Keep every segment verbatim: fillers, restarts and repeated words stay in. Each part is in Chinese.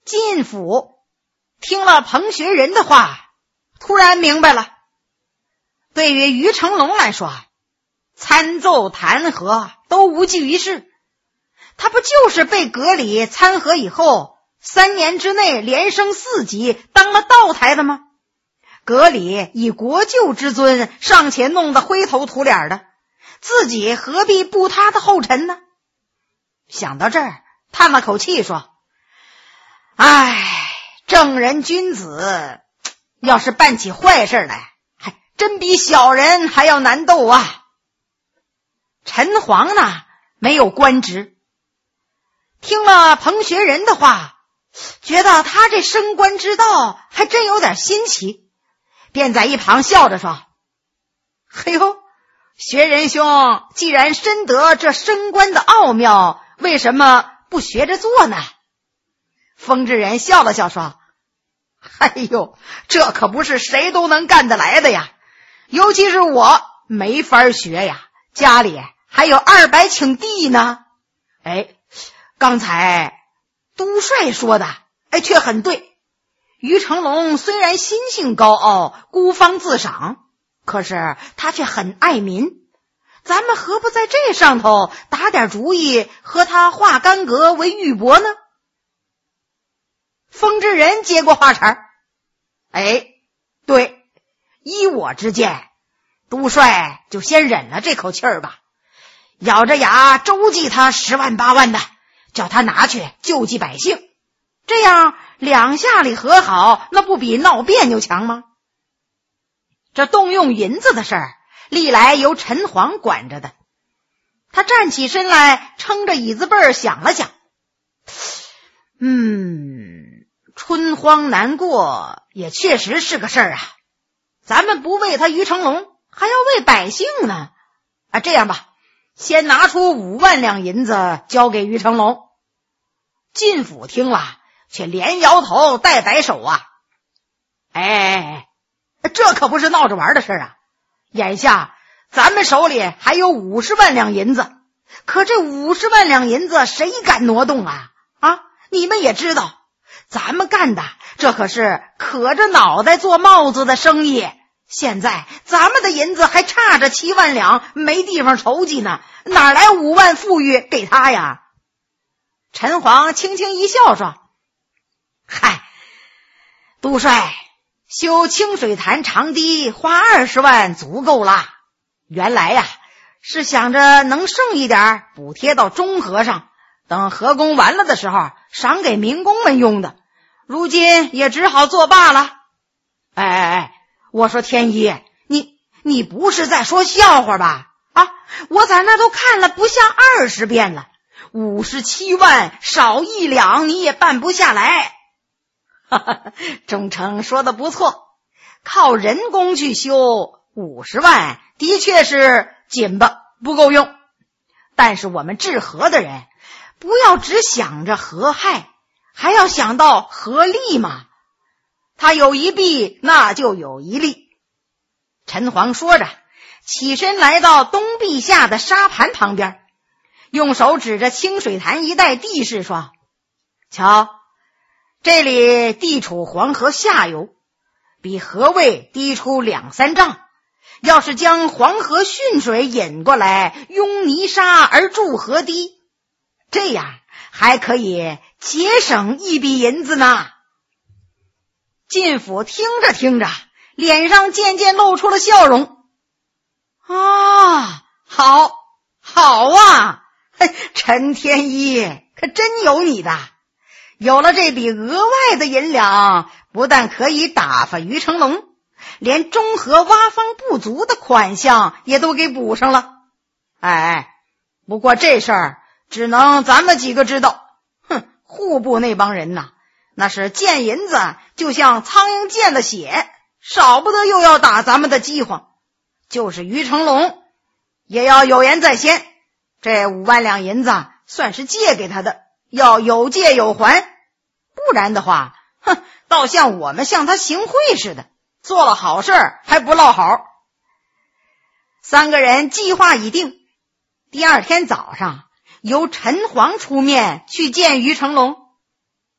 晋府听了彭学仁的话，突然明白了。对于于成龙来说，参奏弹劾都无济于事，他不就是被阁里参劾以后三年之内连升四级当了道台的吗？阁里以国舅之尊尚且弄得灰头土脸的，自己何必步他的后尘呢？想到这儿，叹了口气说：唉，正人君子要是办起坏事来，还真比小人还要难斗啊。陈黄呢，没有官职，听了彭学仁的话，觉得他这升官之道还真有点新奇，便在一旁笑着说：嘿呦，学仁兄既然深得这升官的奥妙，为什么不学着做呢？风之人笑了笑说：哎呦，这可不是谁都能干得来的呀，尤其是我没法学呀，家里还有二百顷地呢。哎，刚才都帅说的哎，却很对。于成龙虽然心性高傲，孤芳自赏，可是他却很爱民，咱们何不在这上头打点主意，和他化干戈为玉帛呢？风之人接过话茬：哎，对，依我之见，都帅就先忍了这口气儿吧，咬着牙周济他十万八万的，叫他拿去救济百姓，这样两下里和好，那不比闹别扭强吗？这动用银子的事儿，历来由陈黄管着的。他站起身来，撑着椅子背儿想了想，嗯，春荒难过也确实是个事儿啊，咱们不为他于成龙，还要为百姓呢。啊，这样吧，先拿出五万两银子交给于成龙。晋府听了，却连摇头带摆手啊！哎，这可不是闹着玩的事啊！眼下咱们手里还有五十万两银子，可这五十万两银子谁敢挪动啊？啊，你们也知道，咱们干的这可是可着脑袋做帽子的生意。现在咱们的银子还差着七万两，没地方筹集呢，哪来五万富裕给他呀？陈黄轻轻一笑说：嗨，都帅，修清水潭长堤花二十万足够啦。原来呀，是想着能剩一点补贴到中和上，等河工完了的时候赏给民工们用的，如今也只好作罢了。哎哎哎，我说天一，你你不是在说笑话吧？啊，我在那都看了不下二十遍了，五十七万少一两你也办不下来。哈哈，忠诚说的不错，靠人工去修五十万的确是紧巴不够用，但是我们治河的人不要只想着河害，还要想到河利嘛，他有一弊那就有一利。陈黄说着，起身来到东壁下的沙盘旁边，用手指着清水潭一带地势说：瞧，这里地处黄河下游，比河位低出两三丈，要是将黄河汛水引过来，拥泥沙而筑河堤，这样还可以节省一笔银子呢。晋府听着听着，脸上渐渐露出了笑容。啊，好好啊，陈天一可真有你的，有了这笔额外的银两，不但可以打发于成龙，连中和挖方不足的款项也都给补上了。哎，不过这事儿只能咱们几个知道。哼，户部那帮人呐，那是见银子就像苍蝇见了血，少不得又要打咱们的饥荒。就是于成龙也要有言在先，这五万两银子算是借给他的，要有借有还，不然的话，哼，倒像我们向他行贿似的，做了好事还不落好。三个人计划已定，第二天早上由陈黄出面去见于成龙。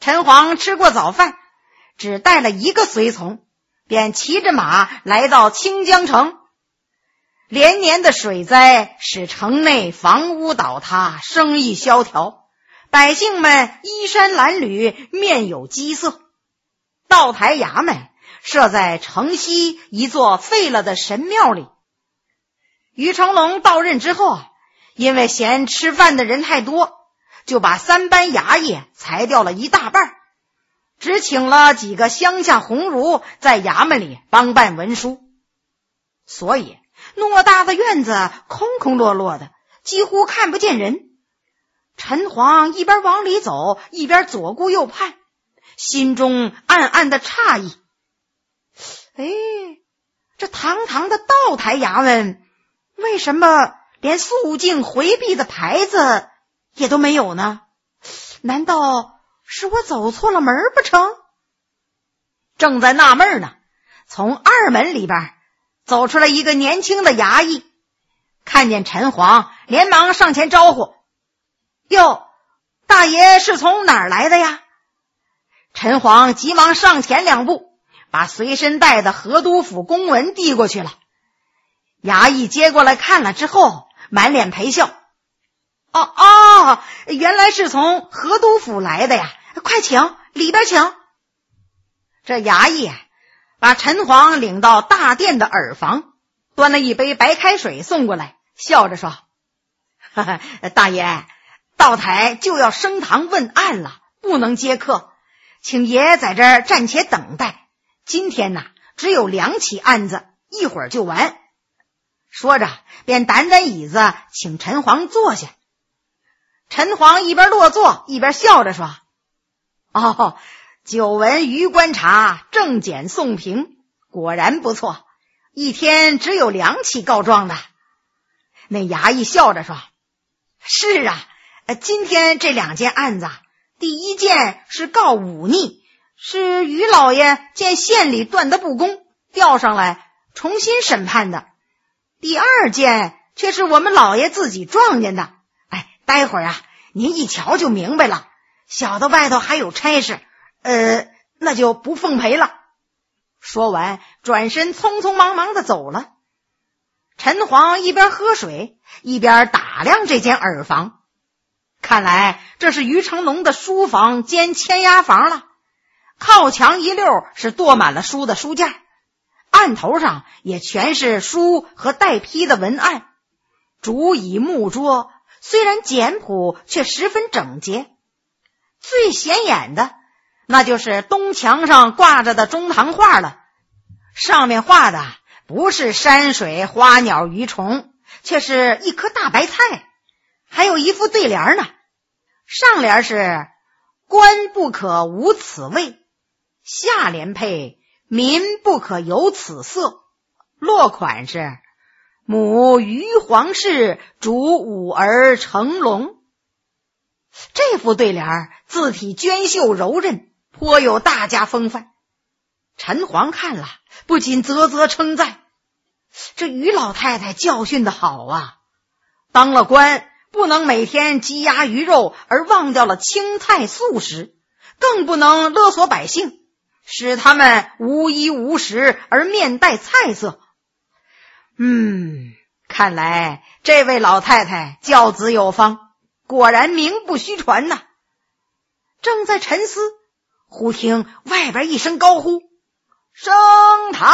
陈黄吃过早饭，只带了一个随从，便骑着马来到清江城。连年的水灾使城内房屋倒塌，生意萧条，百姓们衣衫褴褛，面有饥色。道台衙门设在城西一座废了的神庙里。于成龙到任之后啊，因为嫌吃饭的人太多，就把三班衙役裁掉了一大半，只请了几个乡下红儒在衙门里帮办文书。所以偌大的院子空空落落的，几乎看不见人。陈黄一边往里走，一边左顾右盼，心中暗暗的诧异。哎，这堂堂的道台衙门，为什么连肃静回避的牌子也都没有呢？难道是我走错了门不成？正在纳闷呢，从二门里边走出来一个年轻的衙役，看见陈黄，连忙上前招呼：哟，大爷是从哪儿来的呀？陈黄急忙上前两步，把随身带的河督府公文递过去了。衙役接过来看了之后，满脸陪笑：哦哦，原来是从河督府来的呀，快请，里边请。这衙役把陈黄领到大殿的耳房，端了一杯白开水送过来，笑着说：哈哈，大爷，道台就要升堂问案了，不能接客，请爷在这儿暂且等待。今天呢，只有两起案子，一会儿就完。说着便掸掸椅子，请陈黄坐下。陈黄一边落座，一边笑着说：哦，久闻于观察，正检送评，果然不错，一天只有两起告状的。那衙役笑着说：是啊，今天这两件案子，第一件是告忤逆，是于老爷见县里断得不公，调上来重新审判的。第二件却是我们老爷自己撞见的。哎，待会儿啊，您一瞧就明白了。小的外头还有差事，呃，那就不奉陪了。说完，转身匆匆忙忙的走了。陈黄一边喝水，一边打量这间耳房。看来这是于成龙的书房兼签押房了。靠墙一溜是垛满了书的书架，案头上也全是书和带批的文案。竹椅木桌虽然简朴，却十分整洁。最显眼的那就是东墙上挂着的中堂画了，上面画的不是山水花鸟鱼虫，却是一颗大白菜，还有一副对联呢。上联是官不可无此味，下联配民不可有此色，落款是母于皇室，主五儿成龙。这副对联字体娟秀柔韧，颇有大家风范。陈黄看了不禁啧啧称赞，这于老太太教训得好啊，当了官不能每天鸡鸭鱼肉而忘掉了青菜素食，更不能勒索百姓，使他们无衣无食而面带菜色。嗯，看来这位老太太教子有方，果然名不虚传呐。正在沉思，忽听外边一声高呼：升堂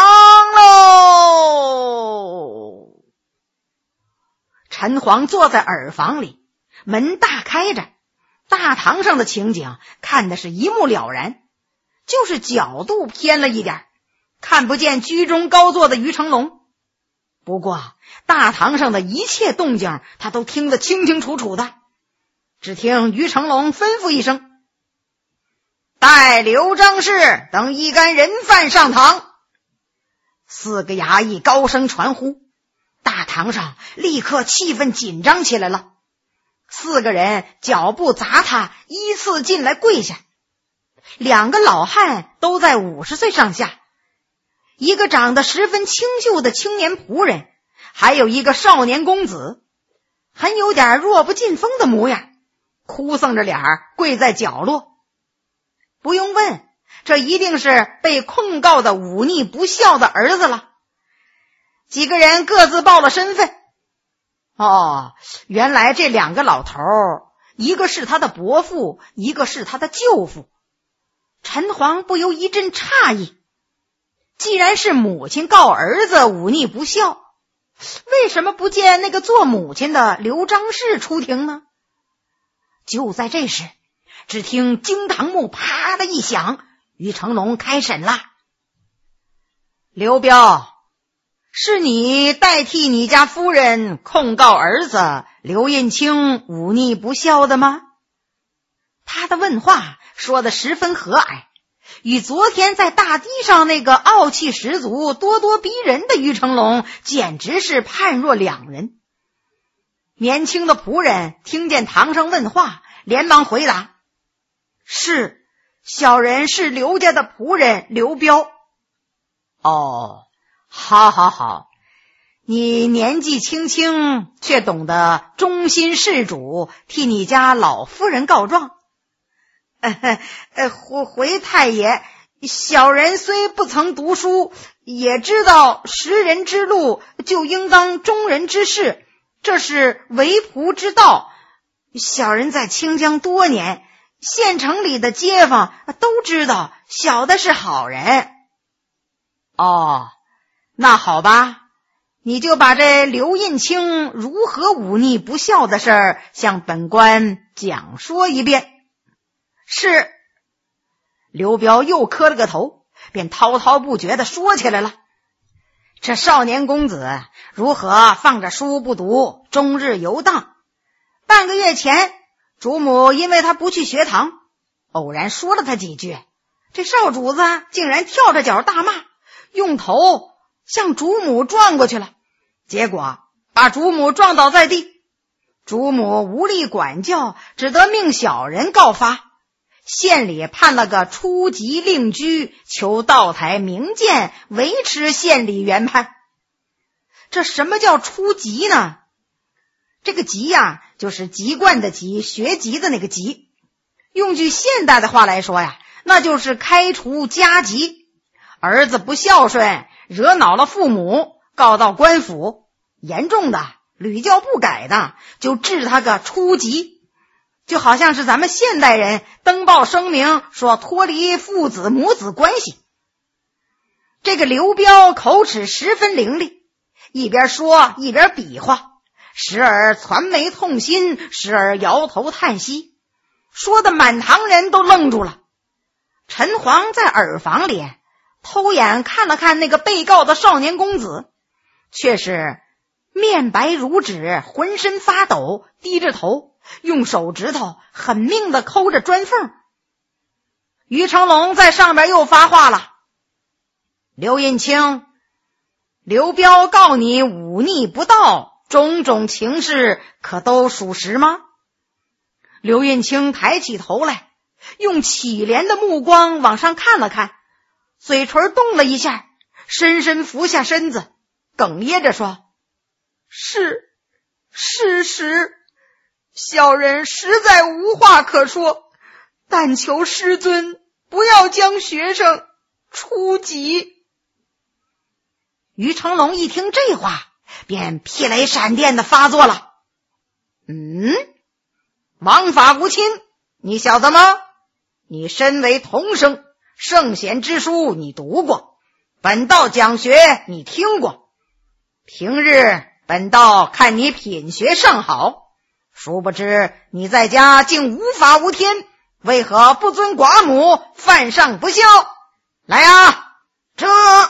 喽！陈黄坐在耳房里，门大开着，大堂上的情景看的是一目了然，就是角度偏了一点，看不见居中高坐的于成龙。不过大堂上的一切动静他都听得清清楚楚的。只听于成龙吩咐一声：带刘张氏等一干人犯上堂。四个衙役高声传呼，大堂上立刻气氛紧张起来了。四个人脚步砸踏，依次进来跪下。两个老汉都在五十岁上下，一个长得十分清秀的青年仆人，还有一个少年公子，很有点弱不禁风的模样，哭丧着脸儿跪在角落。 不用问，这一定是被控告的忤逆不孝的儿子了。几个人各自报了身份。哦，原来这两个老头，一个是他的伯父，一个是他的舅父。陈黄不由一阵诧异，既然是母亲告儿子忤逆不孝，为什么不见那个做母亲的刘张氏出庭呢？就在这时，只听惊堂木啪的一响，于成龙开审了。刘彪，是你代替你家夫人控告儿子刘印卿忤逆不孝的吗？他的问话说得十分和蔼，与昨天在大堤上那个傲气十足、咄咄逼人的于成龙简直是判若两人。年轻的仆人听见堂上问话，连忙回答：是，小人是刘家的仆人刘彪。哦，好好好，你年纪轻轻，却懂得忠心事主，替你家老夫人告状。呃呃，回回太爷，小人虽不曾读书，也知道识人之路就应当忠人之事，这是为仆之道。小人在清江多年，县城里的街坊都知道小的是好人。哦，那好吧，你就把这刘印卿如何忤逆不孝的事儿向本官讲说一遍。是。刘彪又磕了个头，便滔滔不绝地说起来了。这少年公子如何放着书不读，终日游荡。半个月前，主母因为他不去学堂，偶然说了他几句，这少主子竟然跳着脚大骂，用头向主母撞过去了，结果把主母撞倒在地。主母无力管教，只得命小人告发。县里判了个初级令居，求道台明鉴，维持县里原判。这什么叫初级呢？这个级呀、啊，就是籍贯的籍，学籍的那个籍。用句现代的话来说呀，那就是开除家籍。儿子不孝顺，惹恼了父母，告到官府，严重的屡教不改的，就治他个初级。就好像是咱们现代人登报声明说脱离父子母子关系。这个刘彪口齿十分伶俐，一边说一边比划，时而攒眉痛心，时而摇头叹息，说的满堂人都愣住了。陈黄在耳房里偷眼看了看那个被告的少年公子，却是面白如纸，浑身发抖，低着头，用手指头狠命地抠着砖缝。于成龙在上边又发话了：刘印卿，刘彪告你忤逆不道，种种情事可都属实吗？刘印卿抬起头来，用乞怜的目光往上看了看，嘴唇动了一下，深深俯下身子，哽咽着说：是事实，小人实在无话可说，但求师尊不要将学生出籍。于成龙一听这话，便劈雷闪电的发作了。嗯，王法无亲，你晓得吗？你身为童生，圣贤之书你读过，本道讲学你听过，平日本道看你品学尚好，殊不知你在家竟无法无天，为何不尊寡母，犯上不孝？来啊，这！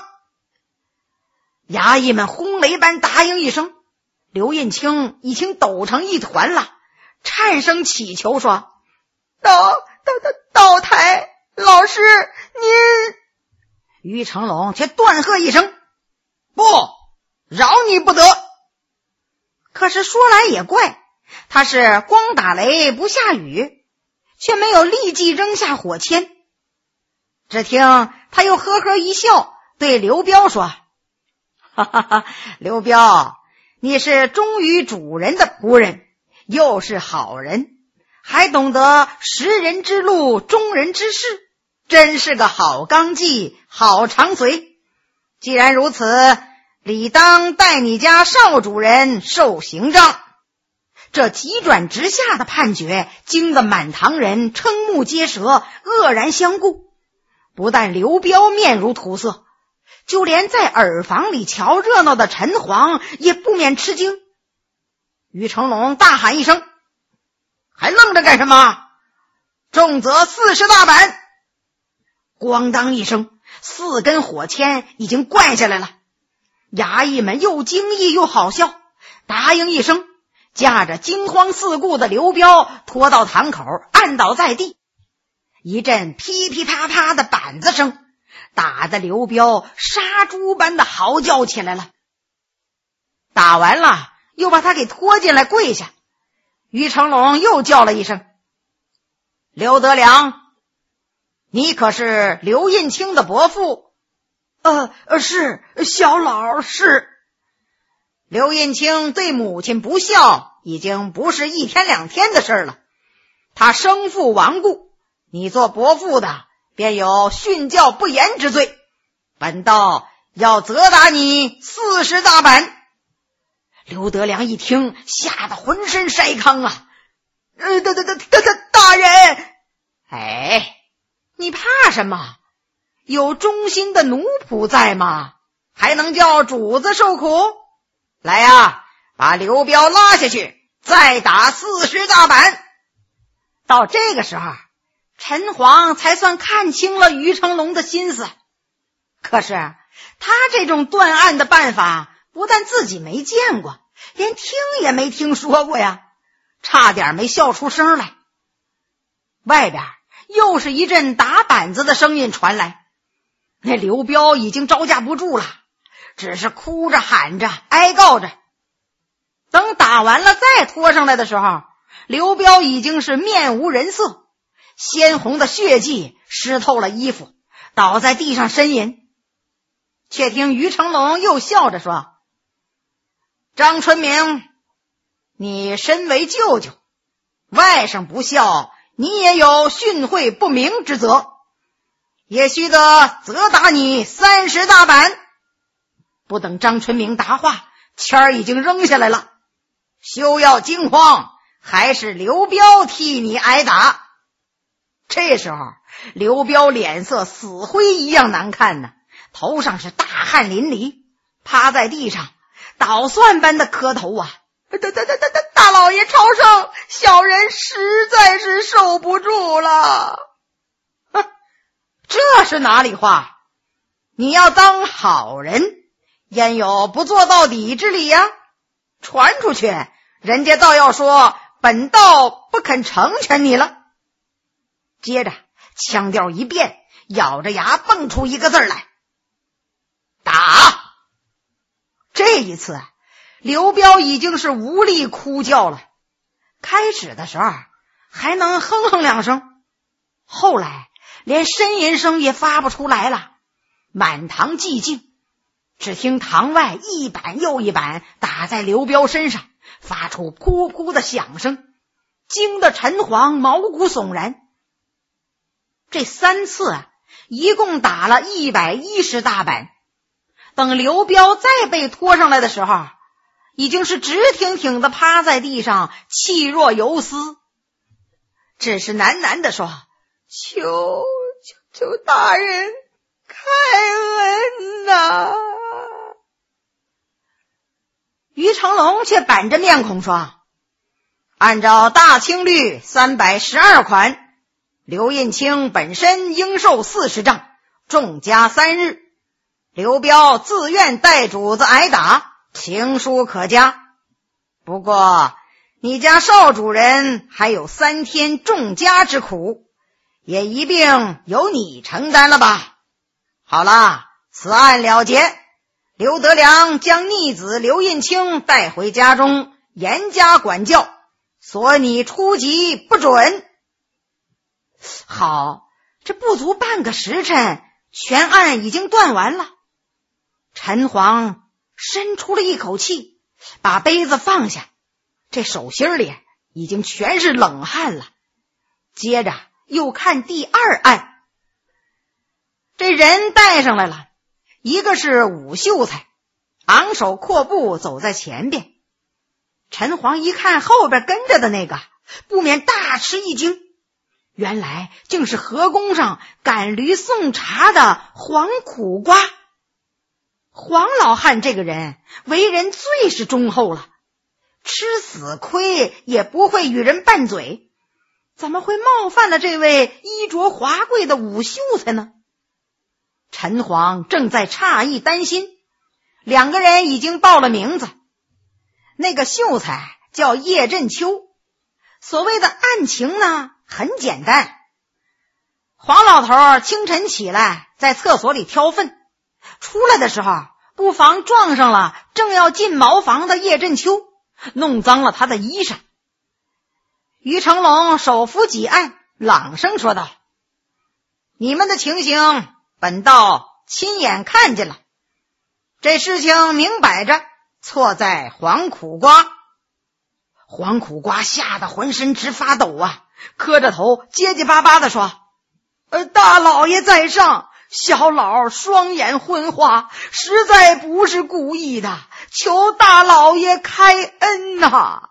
衙役们轰雷般答应一声。刘印卿已经抖成一团了，颤声祈求说：道道道道台老师您。于成龙却断喝一声：不，饶你不得。可是说来也怪，他是光打雷不下雨，却没有立即扔下火签。只听他又呵呵一笑，对刘彪说：哈哈哈，刘彪，你是忠于主人的仆人，又是好人，还懂得识人之路，忠人之事， 真是个好纲纪，好长随。既然如此，理当带你家少主人受刑杖。这急转直下的判决惊得满堂人瞠目结舌，愕然相顾。不但刘彪面如土色，就连在耳房里瞧热闹的陈黄也不免吃惊。于成龙大喊一声：还愣着干什么？重则四十大板！咣当一声，四根火签已经灌下来了。衙役们又惊异又好笑，答应一声，架着惊慌四顾的刘彪拖到堂口，按倒在地。一阵噼噼啪啪的板子声，打得刘彪杀猪般的嚎叫起来了。打完了，又把他给拖进来跪下。于成龙又叫了一声：刘德良，你可是刘印卿的伯父？呃，是，小老是。刘印卿对母亲不孝，已经不是一天两天的事了。他生父亡故，你做伯父的便有训教不严之罪，本道要责打你四十大板。刘德良一听，吓得浑身筛糠啊！呃，大大大大大大人，哎，你怕什么？有忠心的奴仆在吗？还能叫主子受苦？来呀，把刘彪拉下去，再打四十大板。到这个时候，陈黄才算看清了于成龙的心思。可是他这种断案的办法，不但自己没见过，连听也没听说过呀，差点没笑出声来。外边又是一阵打板子的声音传来，那刘彪已经招架不住了，只是哭着喊着哀告着。等打完了再拖上来的时候，刘彪已经是面无人色，鲜红的血迹湿透了衣服，倒在地上呻吟。却听于成龙又笑着说：张春明，你身为舅舅，外甥不孝，你也有训诲不明之责，也须得责打你三十大板。不等张春明答话，签儿已经扔下来了。休要惊慌，还是刘彪替你挨打。这时候刘彪脸色死灰一样难看呢，头上是大汗淋漓，趴在地上捣蒜般的磕头啊！大大大大大大老爷朝圣，小人实在是受不住了。哼，这是哪里话？你要当好人，焉有不做到底之理呀？传出去，人家倒要说本道不肯成全你了。接着腔调一变，咬着牙蹦出一个字来：打！这一次刘彪已经是无力哭叫了，开始的时候还能哼哼两声，后来连呻吟声也发不出来了。满堂寂静，只听堂外一板又一板打在刘彪身上，发出噗噗的响声，惊得陈黄毛骨悚然。这三次啊，一共打了一百一十大板。等刘彪再被拖上来的时候，已经是直挺挺的趴在地上，气若游丝，只是喃喃地说：求求求大人开恩呐！于成龙却板着面孔说：按照大清律三百十二款，刘印卿本身应受四十杖，重加三日。刘彪自愿带主子挨打，情书可嘉。不过你家少主人还有三天重加之苦，也一并由你承担了吧。好了，此案了结，刘德良将逆子刘印卿带回家中，严加管教，索你出籍不准。好，这不足半个时辰，全案已经断完了。陈黄伸出了一口气，把杯子放下，这手心里已经全是冷汗了。接着又看第二案， 这人带上来了，一个是武秀才，昂首阔步走在前边。陈黄一看后边跟着的那个，不免大吃一惊，原来竟是河宫上赶驴送茶的黄苦瓜。黄老汉这个人为人最是忠厚了，吃死亏也不会与人拌嘴，怎么会冒犯了这位衣着华贵的武秀才呢？陈黄正在诧异担心，两个人已经报了名字。那个秀才叫叶振秋，所谓的案情呢很简单。黄老头清晨起来在厕所里挑粪，出来的时候不妨撞上了正要进茅房的叶振秋，弄脏了他的衣裳。于成龙手扶几案，朗声说道：你们的情形本道亲眼看见了，这事情明摆着错在黄苦瓜。黄苦瓜吓得浑身直发抖啊，磕着头结结巴巴地说：呃，大老爷在上，小老双眼昏花，实在不是故意的，求大老爷开恩呐！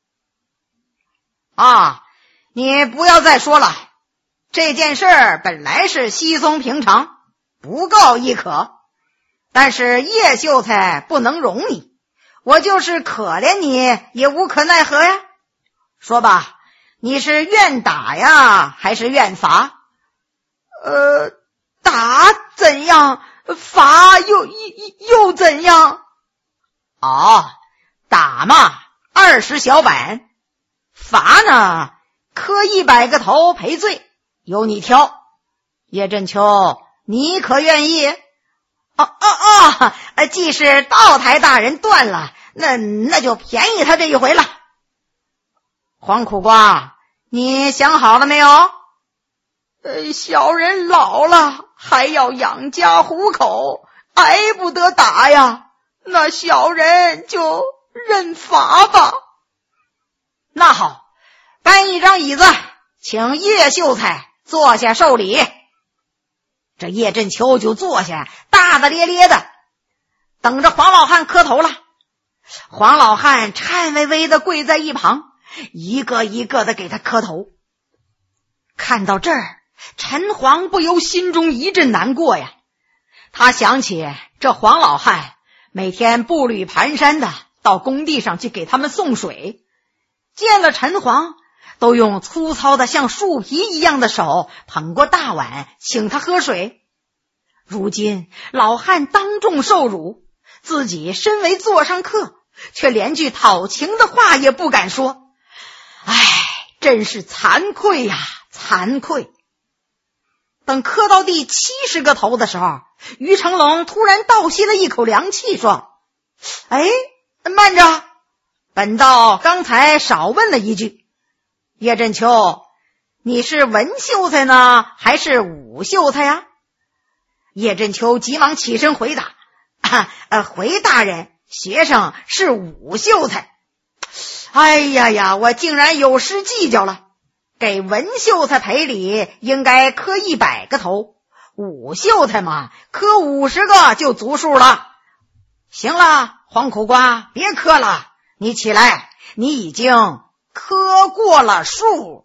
啊，你不要再说了，这件事儿本来是稀松平常，不告亦可，但是叶秀才不能容你，我就是可怜你也无可奈何呀。说吧，你是愿打呀还是愿罚？呃，打怎样，罚又又又怎样？哦，打嘛二十小板，罚呢磕一百个头赔罪，由你挑。叶振秋，你可愿意？哦哦哦，既是道台大人断了，那那就便宜他这一回了。黄苦瓜，你想好了没有？呃，小人老了，还要养家糊口，挨不得打呀，那小人就认罚吧。那好，搬一张椅子，请叶秀才坐下受礼。这叶振秋就坐下，大大咧咧的等着黄老汉磕头了。黄老汉颤巍巍的跪在一旁，一个一个的给他磕头。看到这儿，陈黄不由心中一阵难过呀。他想起这黄老汉每天步履蹒跚的到工地上去给他们送水，见了陈黄都用粗糙的像树皮一样的手捧过大碗请他喝水。如今老汉当众受辱，自己身为座上客，却连句讨情的话也不敢说。唉，真是惭愧呀，惭愧。等磕到第七十个头的时候，于成龙突然倒吸了一口凉气，说：哎，慢着，本道刚才少问了一句，叶振秋，你是文秀才呢还是武秀才呀？叶振秋急忙起身回答：啊呃，回大人，学生是武秀才。哎呀呀，我竟然有失计较了，给文秀才赔礼应该磕一百个头，武秀才嘛，磕五十个就足数了。行了，黄苦瓜，别磕了，你起来，你已经磕过了数。